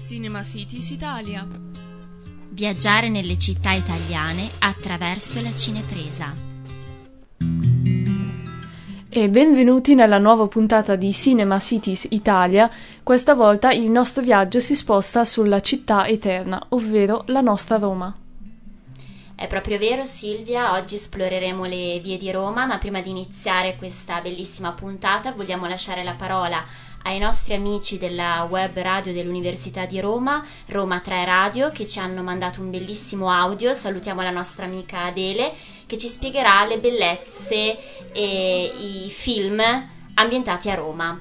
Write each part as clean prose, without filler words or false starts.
Cinema Cities Italia. Viaggiare nelle città italiane attraverso la cinepresa. E benvenuti nella nuova puntata di Cinema Cities Italia. Questa volta il nostro viaggio si sposta sulla città eterna, ovvero la nostra Roma. È proprio vero, Silvia, oggi esploreremo le vie di Roma, ma prima di iniziare questa bellissima puntata vogliamo lasciare la parola ai nostri amici della web radio dell'Università di Roma, Roma 3 Radio, che ci hanno mandato un bellissimo audio. Salutiamo la nostra amica Adele, che ci spiegherà le bellezze e i film ambientati a Roma.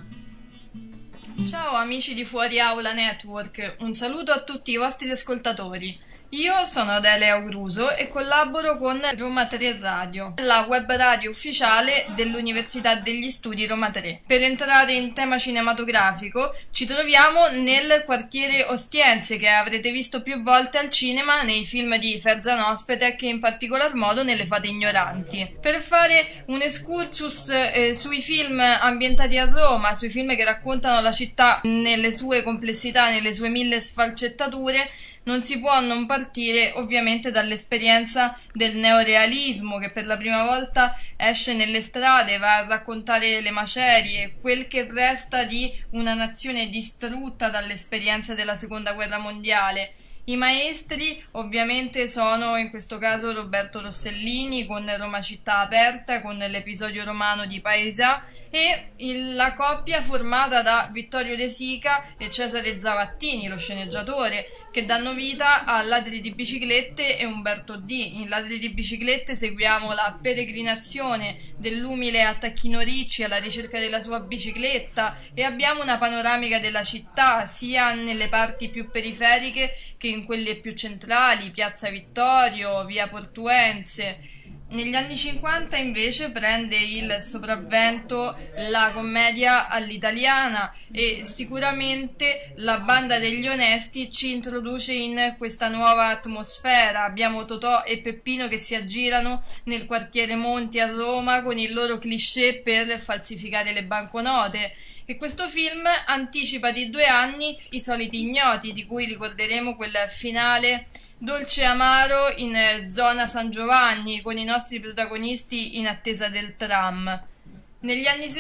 Ciao amici di Fuori Aula Network, un saluto a tutti i vostri ascoltatori. Io sono Adele Auruso e collaboro con Roma 3 Radio, la web radio ufficiale dell'Università degli Studi Roma 3. Per entrare in tema cinematografico ci troviamo nel quartiere Ostiense, che avrete visto più volte al cinema nei film di Ferzan Özpetek e in particolar modo nelle Fate Ignoranti. Per fare un excursus sui film ambientati a Roma, sui film che raccontano la città nelle sue complessità, nelle sue mille sfaccettature, non si può non partire ovviamente dall'esperienza del neorealismo, che per la prima volta esce nelle strade, va a raccontare le macerie, quel che resta di una nazione distrutta dall'esperienza della Seconda Guerra Mondiale. I maestri ovviamente sono in questo caso Roberto Rossellini con Roma città aperta, con l'episodio romano di Paesà, e la coppia formata da Vittorio De Sica e Cesare Zavattini, lo sceneggiatore, che danno vita a Ladri di biciclette e Umberto D. In Ladri di biciclette seguiamo la peregrinazione dell'umile Attacchino Ricci alla ricerca della sua bicicletta e abbiamo una panoramica della città sia nelle parti più periferiche che in quelle più centrali, Piazza Vittorio, Via Portuense. Negli anni 50 invece prende il sopravvento la commedia all'italiana e sicuramente la Banda degli Onesti ci introduce in questa nuova atmosfera. Abbiamo Totò e Peppino che si aggirano nel quartiere Monti a Roma con il loro cliché per falsificare le banconote. E questo film anticipa di 2 anni I soliti ignoti, di cui ricorderemo quel finale dolce e amaro in zona San Giovanni, con i nostri protagonisti in attesa del tram. Negli anni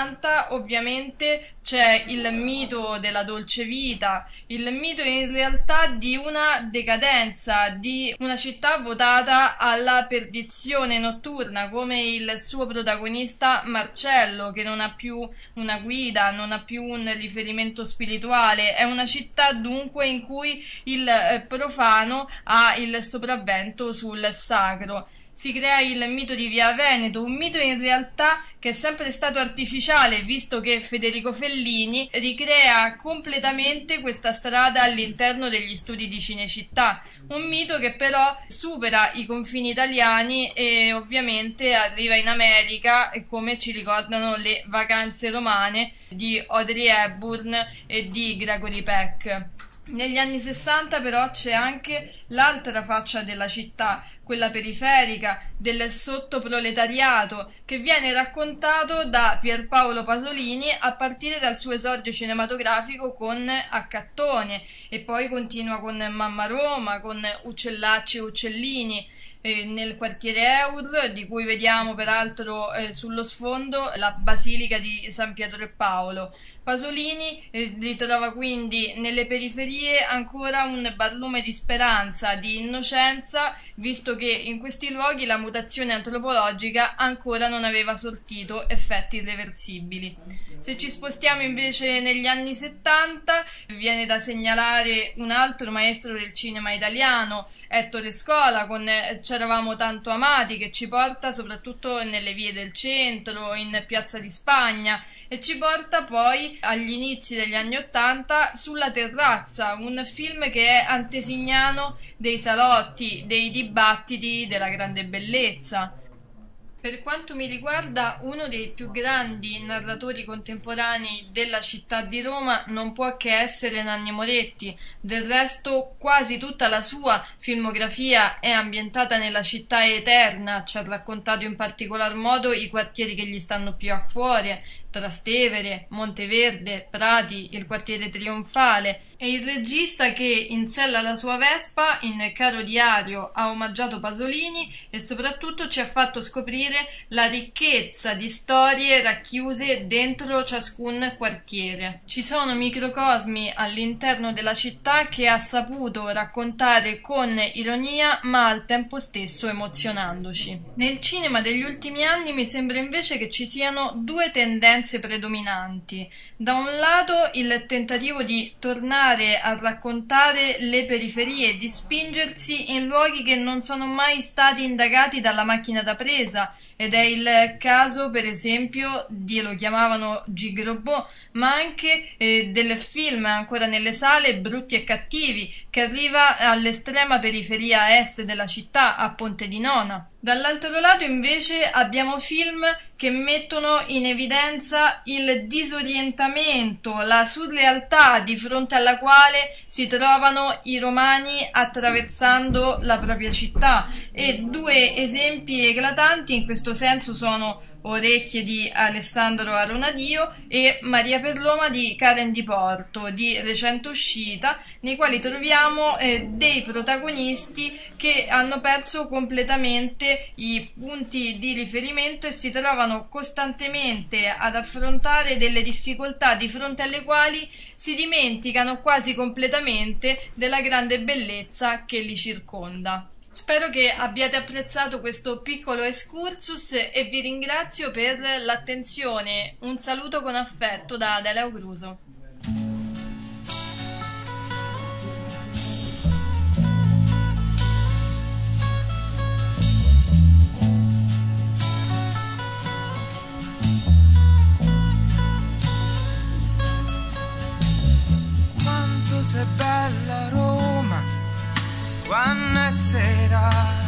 60 ovviamente c'è il mito della dolce vita, il mito in realtà di una decadenza, di una città votata alla perdizione notturna, come il suo protagonista Marcello, che non ha più una guida, non ha più un riferimento spirituale. È una città dunque in cui il profano ha il sopravvento sul sacro. Si crea il mito di Via Veneto, un mito in realtà che è sempre stato artificiale, visto che Federico Fellini ricrea completamente questa strada all'interno degli studi di Cinecittà, un mito che però supera i confini italiani e ovviamente arriva in America, come ci ricordano le vacanze romane di Audrey Hepburn e di Gregory Peck. Negli anni 60 però c'è anche l'altra faccia della città, quella periferica, del sottoproletariato, che viene raccontato da Pierpaolo Pasolini a partire dal suo esordio cinematografico con Accattone e poi continua con Mamma Roma, con Uccellacci e Uccellini, nel quartiere Eur, di cui vediamo peraltro sullo sfondo la Basilica di San Pietro e Paolo. Pasolini ritrova quindi nelle periferie ancora un barlume di speranza, di innocenza, visto che in questi luoghi la mutazione antropologica ancora non aveva sortito effetti irreversibili. Se ci spostiamo invece negli anni 70, viene da segnalare un altro maestro del cinema italiano, Ettore Scola, con C'eravamo tanto amati, che ci porta soprattutto nelle vie del centro, in Piazza di Spagna, e ci porta poi agli inizi degli anni 80 Sulla terrazza, un film che è antesignano dei salotti, dei dibattiti della grande bellezza. Per quanto mi riguarda, uno dei più grandi narratori contemporanei della città di Roma non può che essere Nanni Moretti. Del resto, quasi tutta la sua filmografia è ambientata nella città eterna, ci ha raccontato in particolar modo i quartieri che gli stanno più a cuore, Trastevere, Monteverde, Prati, il quartiere Trionfale, e il regista che in Sella alla sua Vespa, in Caro Diario, ha omaggiato Pasolini e soprattutto ci ha fatto scoprire la ricchezza di storie racchiuse dentro ciascun quartiere. Ci sono microcosmi all'interno della città che ha saputo raccontare con ironia ma al tempo stesso emozionandoci. Nel cinema degli ultimi anni mi sembra invece che ci siano due tendenze predominanti. Da un lato il tentativo di tornare a raccontare le periferie, di spingersi in luoghi che non sono mai stati indagati dalla macchina da presa, ed è il caso per esempio di, lo chiamavano Gigrobot, ma anche del film ancora nelle sale Brutti e Cattivi, che arriva all'estrema periferia est della città, a Ponte di Nona. Dall'altro lato invece abbiamo film che mettono in evidenza il disorientamento, la surrealtà di fronte alla quale si trovano i romani attraversando la propria città, e due esempi eclatanti in questo senso sono Orecchie di Alessandro Aronadio e Maria per Roma di Karen Di Porto, di recente uscita, nei quali troviamo dei protagonisti che hanno perso completamente i punti di riferimento e si trovano costantemente ad affrontare delle difficoltà di fronte alle quali si dimenticano quasi completamente della grande bellezza che li circonda. Spero che abbiate apprezzato questo piccolo excursus e vi ringrazio per l'attenzione. Un saluto con affetto da Adele Augruso. Quanto sei bella Roma, quando è sera,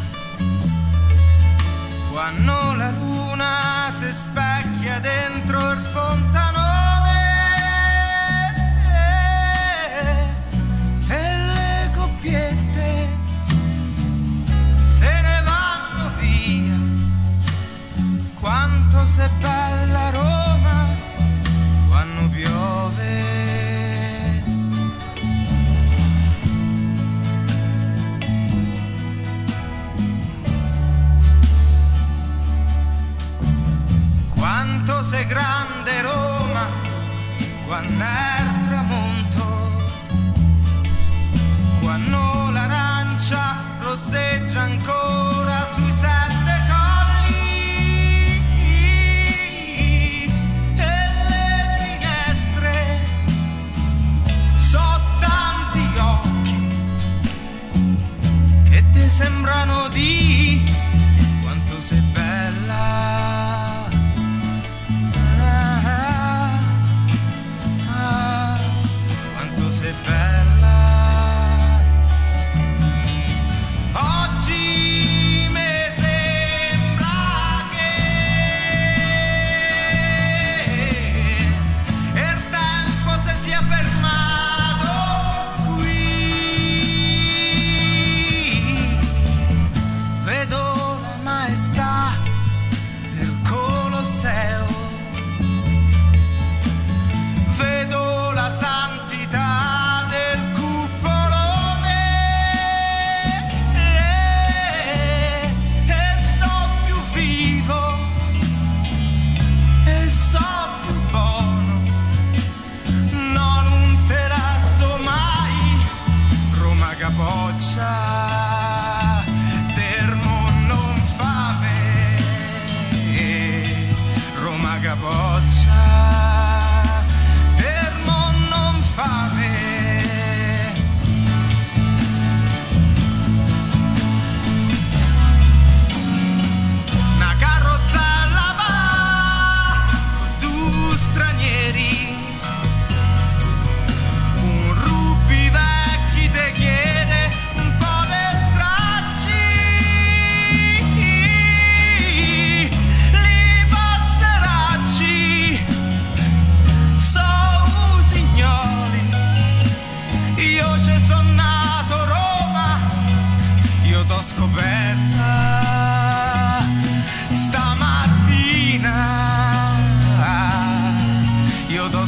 quando la luna si specchia dentro il fontanone e le coppiette se ne vanno via. Quanto sei bella Roma, quando piove. Quanto sei grande Roma, quando è il tramonto, quando l'arancia rosseggia ancora sui 7 colli e le finestre so tanti occhi che ti sembrano di quanto sei bella. Sei bella oggi.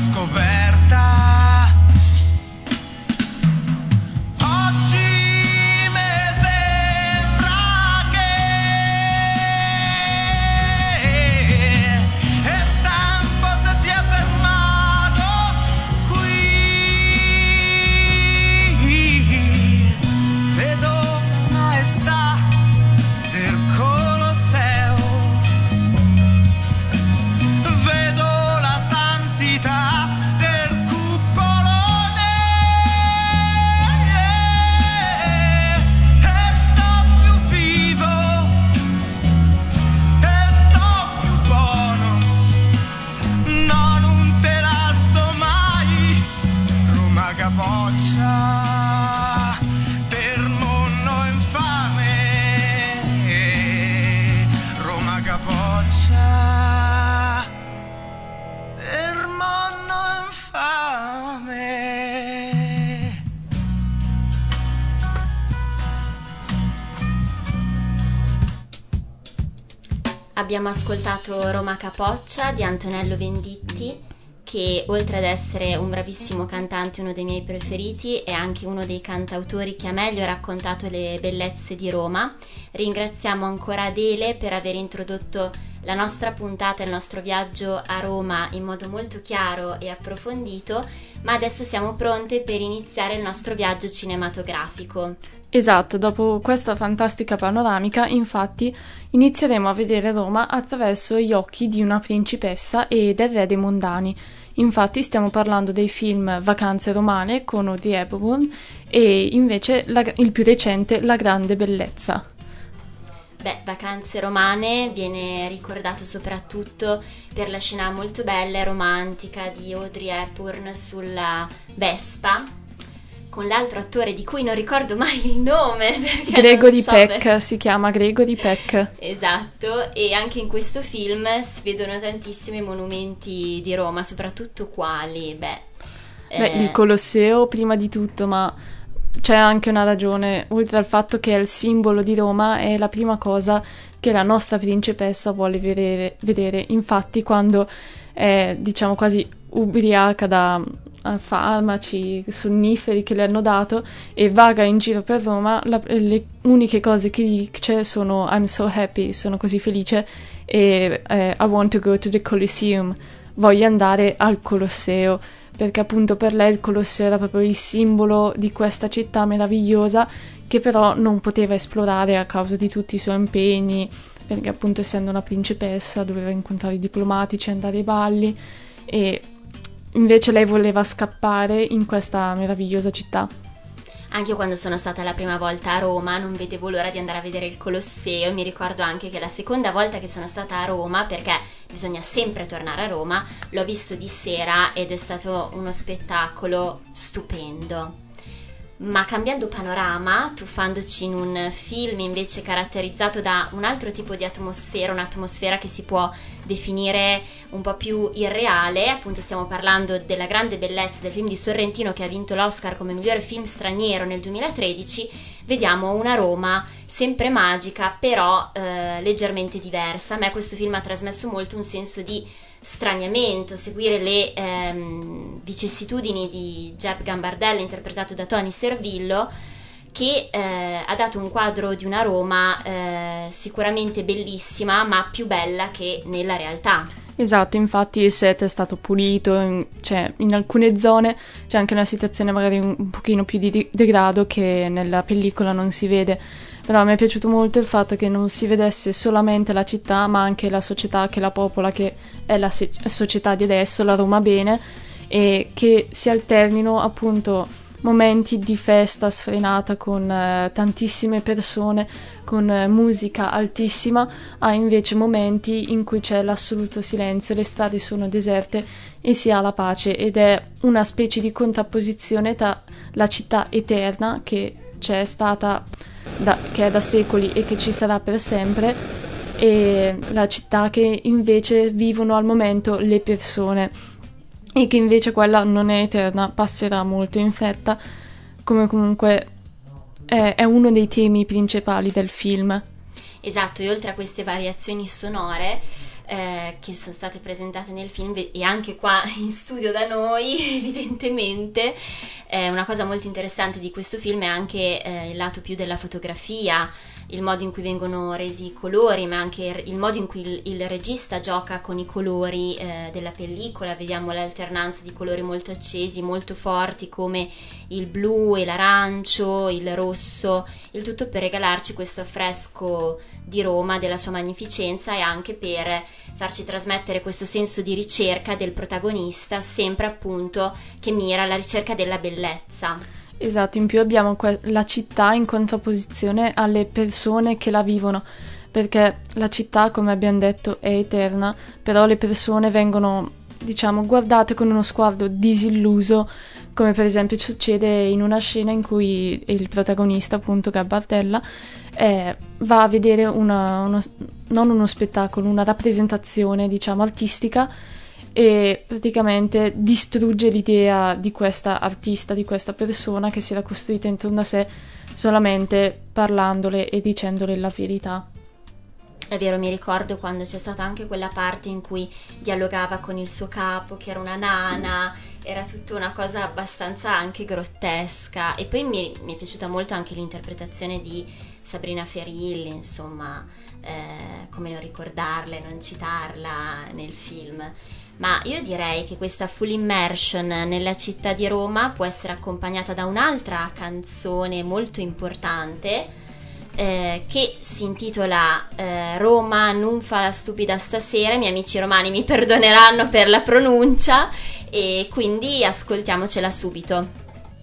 scoperta. Oggi mi sembra che il tempo si sia fermato qui. Vedo la maestà del Colosseo, vedo la santità del cupolone e sto più vivo e sto più buono, no, non te l'alzo mai, Roma capoccia del mondo infame, Roma capoccia del mondo infame. Abbiamo ascoltato Roma Capoccia di Antonello Venditti, che oltre ad essere un bravissimo cantante, uno dei miei preferiti, è anche uno dei cantautori che ha meglio raccontato le bellezze di Roma. Ringraziamo ancora Adele per aver introdotto la nostra puntata, il nostro viaggio a Roma in modo molto chiaro e approfondito, ma adesso siamo pronte per iniziare il nostro viaggio cinematografico. Esatto, dopo questa fantastica panoramica, infatti, inizieremo a vedere Roma attraverso gli occhi di una principessa e del re dei mondani. Infatti stiamo parlando dei film Vacanze romane con Audrey Hepburn e invece il più recente La grande bellezza. Beh, Vacanze romane viene ricordato soprattutto per la scena molto bella e romantica di Audrey Hepburn sulla Vespa, con l'altro attore di cui non ricordo mai il nome. Gregory Peck, si chiama Gregory Peck. Esatto, e anche in questo film si vedono tantissimi monumenti di Roma, soprattutto quali? Il Colosseo prima di tutto, ma c'è anche una ragione, oltre al fatto che è il simbolo di Roma, è la prima cosa che la nostra principessa vuole vedere. Infatti quando è, diciamo, quasi ubriaca da farmaci, sonniferi che le hanno dato e vaga in giro per Roma, le uniche cose che dice sono I'm so happy, sono così felice, e I want to go to the Colosseum, voglio andare al Colosseo, perché appunto per lei il Colosseo era proprio il simbolo di questa città meravigliosa che però non poteva esplorare a causa di tutti i suoi impegni, perché appunto essendo una principessa doveva incontrare i diplomatici, andare ai balli, e invece lei voleva scappare in questa meravigliosa città. Anche io quando sono stata la prima volta a Roma non vedevo l'ora di andare a vedere il Colosseo. Mi ricordo anche che la seconda volta che sono stata a Roma, perché bisogna sempre tornare a Roma, l'ho visto di sera ed è stato uno spettacolo stupendo. Ma cambiando panorama, tuffandoci in un film invece caratterizzato da un altro tipo di atmosfera, un'atmosfera che si può definire un po' più irreale, appunto stiamo parlando della grande bellezza del film di Sorrentino che ha vinto l'Oscar come migliore film straniero nel 2013, vediamo una Roma sempre magica, però leggermente diversa. A me questo film ha trasmesso molto un senso di straniamento, seguire le vicissitudini di Jeb Gambardella interpretato da Tony Servillo, che ha dato un quadro di una Roma sicuramente bellissima, ma più bella che nella realtà. Esatto, infatti il set è stato pulito, cioè in alcune zone c'è anche una situazione magari un pochino più di degrado che nella pellicola non si vede, però mi è piaciuto molto il fatto che non si vedesse solamente la città ma anche la società che la popola, che è la società di adesso, la Roma bene, e che si alternino appunto momenti di festa sfrenata con tantissime persone, con musica altissima, a invece momenti in cui c'è l'assoluto silenzio, le strade sono deserte e si ha la pace, ed è una specie di contrapposizione tra la città eterna che c'è stata che è da secoli e che ci sarà per sempre, e la città che invece vivono al momento le persone, e che invece quella non è eterna, passerà molto in fretta, come comunque è uno dei temi principali del film. Esatto, e oltre a queste variazioni sonore che sono state presentate nel film e anche qua in studio da noi evidentemente. Una cosa molto interessante di questo film è anche il lato più della fotografia, il modo in cui vengono resi i colori, ma anche il modo in cui il regista gioca con i colori della pellicola. Vediamo l'alternanza di colori molto accesi, molto forti, come il blu e l'arancio, il rosso, il tutto per regalarci questo affresco di Roma, della sua magnificenza, e anche per farci trasmettere questo senso di ricerca del protagonista, sempre appunto che mira alla ricerca della bellezza. Esatto, in più abbiamo la città in contrapposizione alle persone che la vivono, perché la città, come abbiamo detto, è eterna, però le persone vengono, diciamo, guardate con uno sguardo disilluso, come per esempio succede in una scena in cui il protagonista, appunto Gabardella, va a vedere non uno spettacolo, una rappresentazione, diciamo, artistica, e praticamente distrugge l'idea di questa artista, di questa persona che si era costruita intorno a sé solamente parlandole e dicendole la verità. È vero, mi ricordo quando c'è stata anche quella parte in cui dialogava con il suo capo, che era una nana, era tutta una cosa abbastanza anche grottesca. E poi mi è piaciuta molto anche l'interpretazione di Sabrina Ferilli, insomma, come non ricordarla e non citarla nel film. Ma io direi che questa full immersion nella città di Roma può essere accompagnata da un'altra canzone molto importante, che si intitola Roma non fa la stupida stasera. I miei amici romani mi perdoneranno per la pronuncia, e quindi ascoltiamocela subito.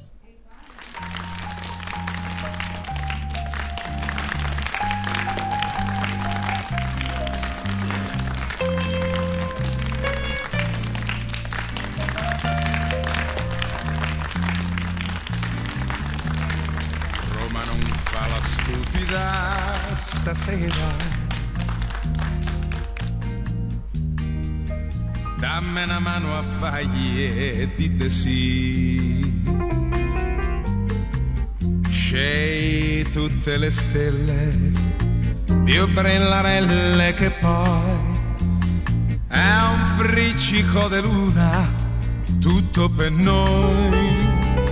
Stasera dammi una mano a fargli e dite sì. Scegli tutte le stelle più brillarelle che poi è un friccico di luna tutto per noi.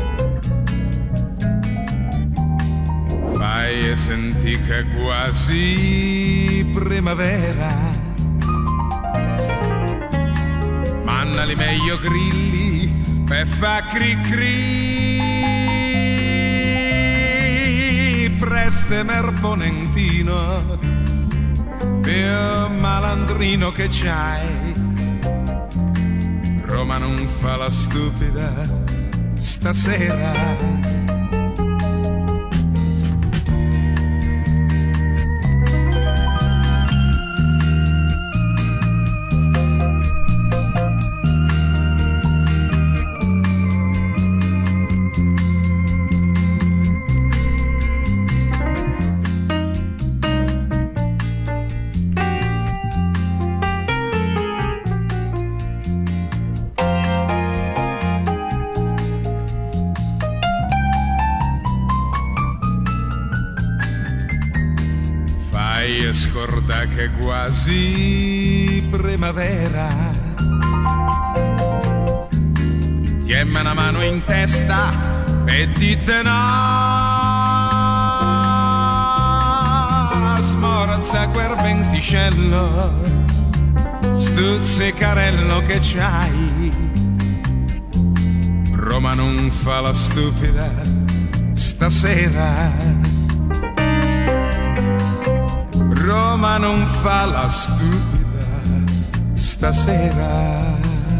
Fai senti che è quasi primavera, mandali meglio grilli per fa cri cri. Preste merponentino più malandrino che c'hai. Roma non fa la stupida stasera. Scorda che quasi primavera. Tiemmi una mano in testa e dite no. Smorazza quel venticello, stuzzicarello che c'hai. Roma non fa la stupida stasera. Roma non fa la stupida stasera.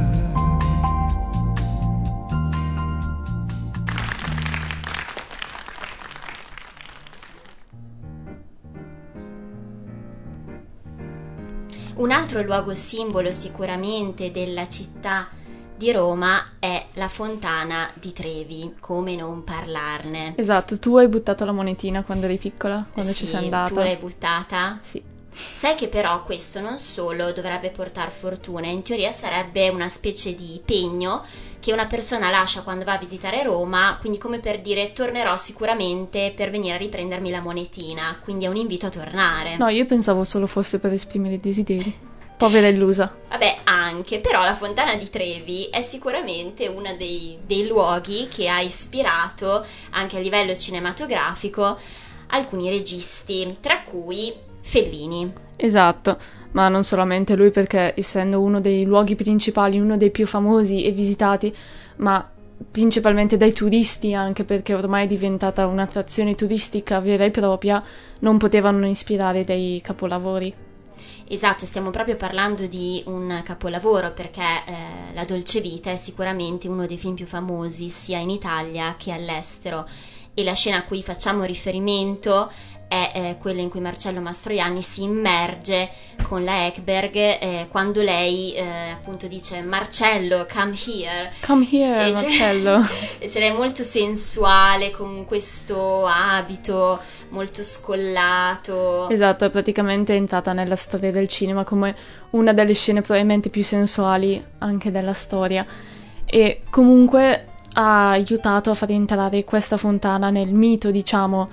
Un altro luogo simbolo sicuramente della città di Roma è la Fontana di Trevi, come non parlarne. Esatto, tu hai buttato la monetina quando eri piccola, quando ci sei andata. Tu l'hai buttata? Sì. Sai che però questo non solo dovrebbe portar fortuna, in teoria sarebbe una specie di pegno che una persona lascia quando va a visitare Roma, quindi come per dire tornerò sicuramente per venire a riprendermi la monetina, quindi è un invito a tornare. No, io pensavo solo fosse per esprimere desideri. Povera illusa. Vabbè, anche, però la Fontana di Trevi è sicuramente uno dei luoghi che ha ispirato, anche a livello cinematografico, alcuni registi, tra cui Fellini. Esatto, ma non solamente lui, perché essendo uno dei luoghi principali, uno dei più famosi e visitati, ma principalmente dai turisti, anche perché ormai è diventata un'attrazione turistica vera e propria, non potevano non ispirare dei capolavori. Esatto, stiamo proprio parlando di un capolavoro, perché La Dolce Vita è sicuramente uno dei film più famosi sia in Italia che all'estero, e la scena a cui facciamo riferimento è quella in cui Marcello Mastroianni si immerge con la Ekberg quando lei appunto dice Marcello, come here. Come here, E Marcello. E ce l'è molto sensuale, con questo abito molto scollato. Esatto, è praticamente entrata nella storia del cinema come una delle scene probabilmente più sensuali anche della storia, e comunque ha aiutato a far entrare questa fontana nel mito, diciamo,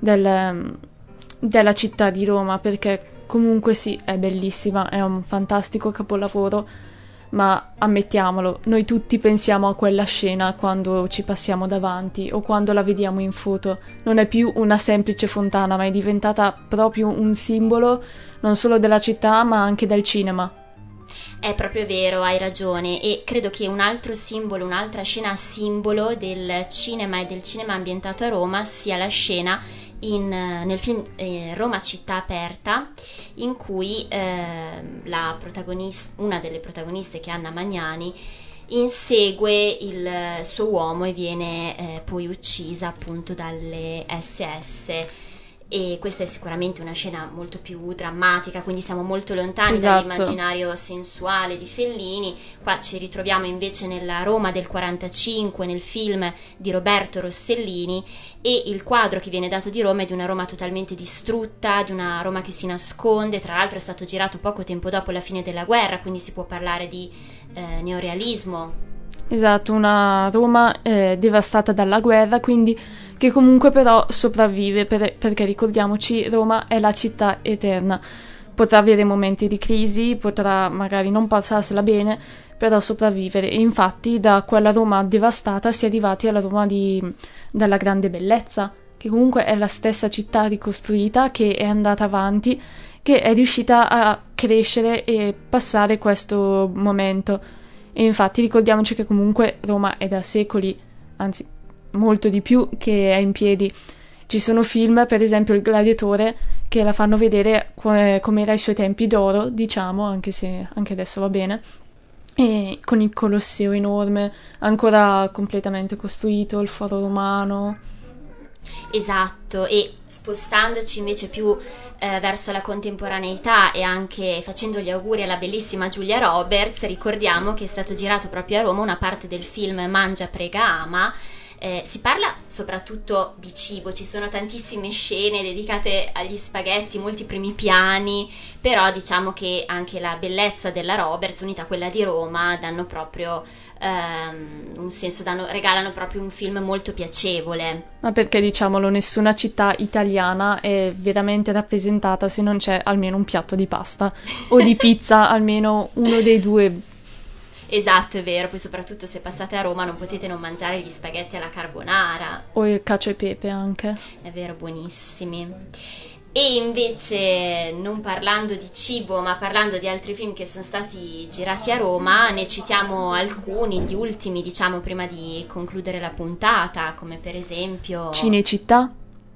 della città di Roma, perché comunque sì, è bellissima, è un fantastico capolavoro, ma ammettiamolo, noi tutti pensiamo a quella scena quando ci passiamo davanti o quando la vediamo in foto. Non è più una semplice fontana, ma è diventata proprio un simbolo non solo della città, ma anche del cinema. È proprio vero, hai ragione, e credo che un altro simbolo, un'altra scena simbolo del cinema e del cinema ambientato a Roma sia la scena nel film Roma città aperta, in cui una delle protagoniste, che è Anna Magnani, insegue il suo uomo e viene poi uccisa appunto dalle SS. E questa è sicuramente una scena molto più drammatica, quindi siamo molto lontani Esatto. dall'immaginario sensuale di Fellini. Qua ci ritroviamo invece nella Roma del 45, nel film di Roberto Rossellini, e il quadro che viene dato di Roma è di una Roma totalmente distrutta, di una Roma che si nasconde. Tra l'altro è stato girato poco tempo dopo la fine della guerra, quindi si può parlare di neorealismo. Esatto, una Roma devastata dalla guerra, quindi che comunque però sopravvive, perché ricordiamoci, Roma è la città eterna. Potrà avere momenti di crisi, potrà magari non passarsela bene, però sopravvivere. E infatti da quella Roma devastata si è arrivati alla Roma della grande bellezza, che comunque è la stessa città ricostruita, che è andata avanti, che è riuscita a crescere e passare questo momento. E infatti ricordiamoci che comunque Roma è da secoli, anzi molto di più, che è in piedi. Ci sono film, per esempio Il Gladiatore, che la fanno vedere come era ai suoi tempi d'oro, diciamo, anche se anche adesso va bene, e con il Colosseo enorme, ancora completamente costruito, il Foro Romano. Esatto, e spostandoci invece più verso la contemporaneità e anche facendo gli auguri alla bellissima Giulia Roberts, ricordiamo che è stato girato proprio a Roma una parte del film Mangia, prega, ama. Si parla soprattutto di cibo, ci sono tantissime scene dedicate agli spaghetti, molti primi piani, però diciamo che anche la bellezza della Roberts unita a quella di Roma danno proprio un senso, regalano proprio un film molto piacevole. Ma perché, diciamolo, nessuna città italiana è veramente rappresentata se non c'è almeno un piatto di pasta o di pizza, almeno uno dei due. Esatto, è vero, poi soprattutto se passate a Roma non potete non mangiare gli spaghetti alla carbonara. O il cacio e pepe anche. È vero, buonissimi. E invece, non parlando di cibo, ma parlando di altri film che sono stati girati a Roma, ne citiamo alcuni, gli ultimi, diciamo, prima di concludere la puntata, come per esempio Cinecittà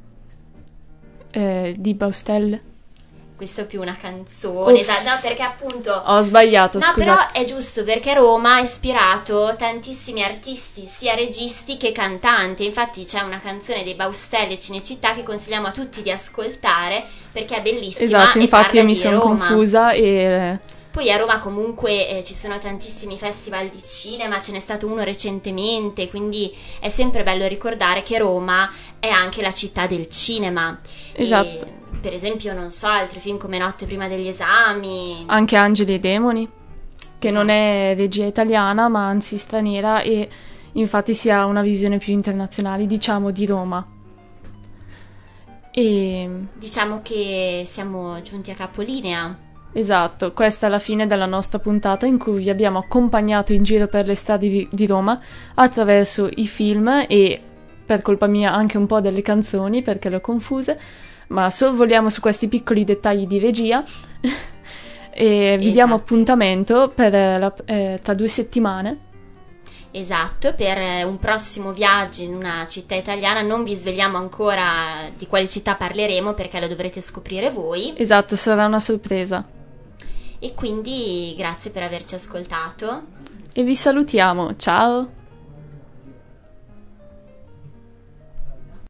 di Baustelle. Questo è più una canzone, Ops. no, perché appunto Ho sbagliato, no, scusate. però è giusto, perché Roma ha ispirato tantissimi artisti, sia registi che cantanti. Infatti c'è una canzone dei Baustelle, Cinecittà, che consigliamo a tutti di ascoltare perché è bellissima. Esatto, e infatti parla io mi di sono Roma. confusa e Poi a Roma comunque ci sono tantissimi festival di cinema, ce n'è stato uno recentemente, quindi è sempre bello ricordare che Roma è anche la città del cinema. Esatto. E, per esempio, non so, altri film come Notte prima degli esami. anche Angeli e Demoni, che Esatto. non è regia italiana ma anzi straniera, e infatti si ha una visione più internazionale, diciamo, di Roma. E Diciamo che siamo giunti a capolinea. Esatto, questa è la fine della nostra puntata in cui vi abbiamo accompagnato in giro per le strade di Roma attraverso i film e, per colpa mia, anche un po' delle canzoni perché le ho confuse, ma sorvoliamo su questi piccoli dettagli di regia e vi diamo appuntamento tra 2 settimane. Esatto, per un prossimo viaggio in una città italiana. Non vi svegliamo ancora di quale città parleremo perché lo dovrete scoprire voi. Esatto, sarà una sorpresa. E quindi grazie per averci ascoltato. E vi salutiamo, ciao!